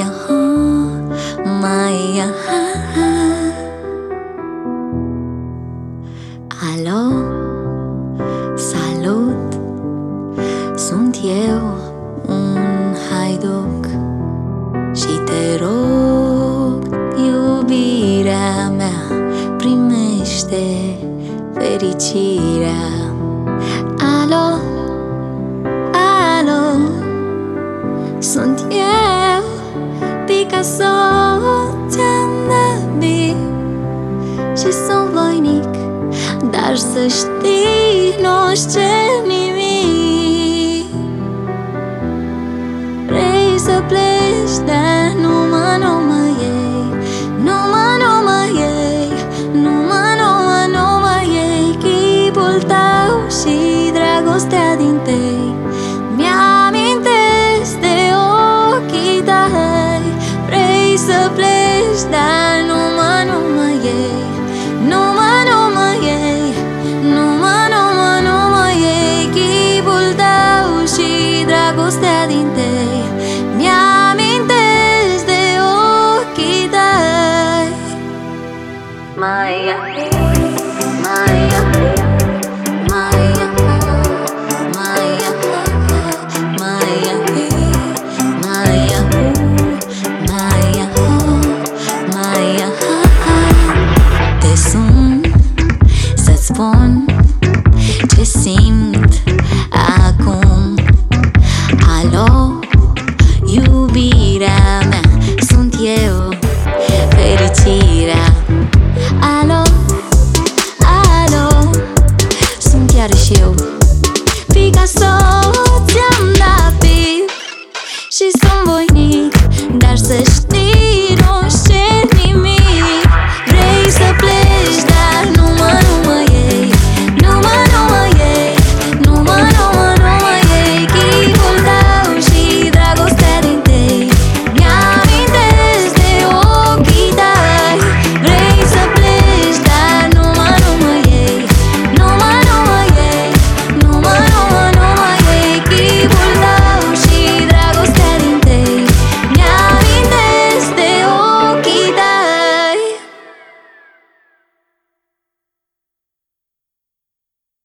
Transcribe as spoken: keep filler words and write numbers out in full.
Maia, oh, Maia. Alo, salut, sunt eu, un haiduc, și te rog, iubirea mea, primește fericirea. Alo, alo, sunt eu, Picasso, ți-am năbit și sunt voinic, dar să știi, nu știu nimic. Vrei să pleci, dar nu mă, nu mă iei, nu mă, nu mă iei, nu mă, nu mă, nu mă iei. Chipul tău și dragostea din tei mi-amintesc de ochii tăi. Vrei să pleci, dar